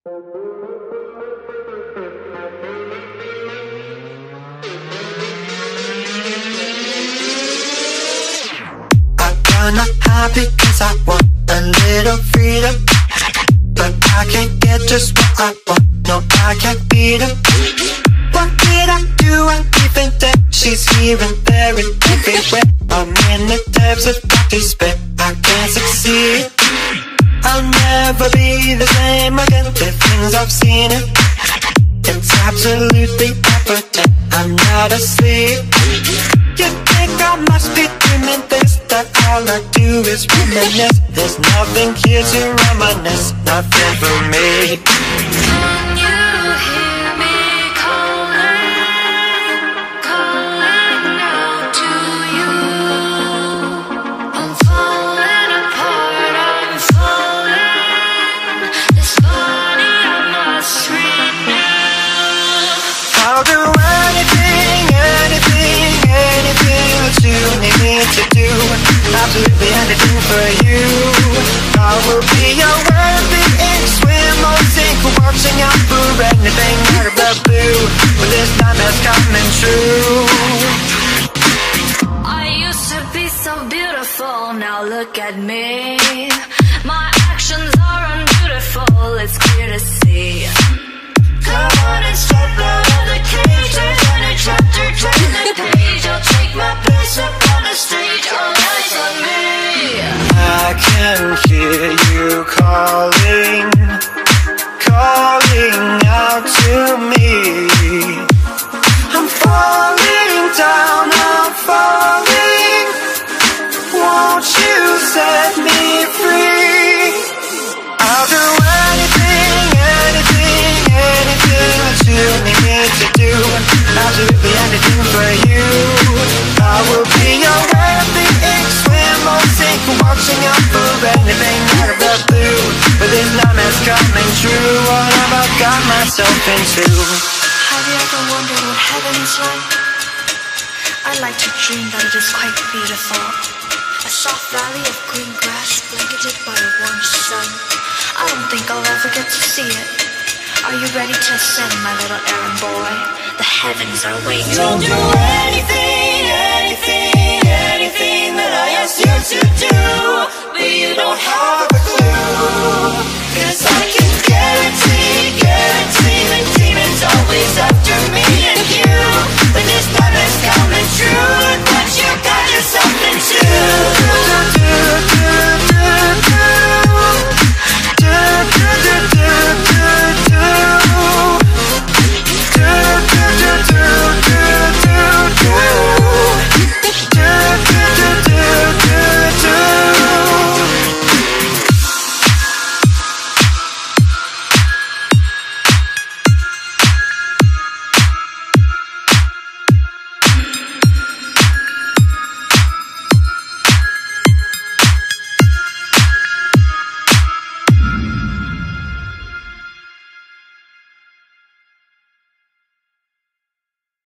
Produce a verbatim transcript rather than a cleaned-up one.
I'm not happy cause I want a little freedom, but I can't get just what I want, no I can't beat them. What did I do? I even that she's here and there and everywhere. I'm in the depths of despair, I can't succeed. I'll never be the same again, the things I've seen it. It's absolutely evident, I'm not asleep. You think I must be dreaming this, that all I do is reminisce. There's nothing here to reminisce, nothing for me. Can you hear me calling, calling out to you? I'm falling apart, I'm falling. This body I must renew. I'll do anything, anything, anything that you need me to do. Absolutely anything for you. I will be your worthy ink, swim or sink, watching out for anything out of the blue. But this time it's coming true. I used to be so beautiful, now look at me. My actions are unbeautiful, it's clear to see. Come on and step out of the cage, there's any chapter, turn the page. I'll take my place up on the stage, all eyes on me. I can hear you calling, calling out to me. I'm falling down, I'm falling. Won't you set me free? I'll do anything, anything, anything that you need me to do. Absolutely anything for you. I will be your worthy ink, swim or sink, watching out for anything out of the blue. But this time it's coming true, what have I got myself into? Have you ever wondered what heaven is like? I like to dream that it is quite beautiful. A soft valley of green grass blanketed by a warm sun. I don't think I'll ever get to see it. Are you ready to ascend, my little errand boy? The heavens are waiting. Don't do anything, anything, anything that I ask you to do, but you don't have a clue, 'cause I can't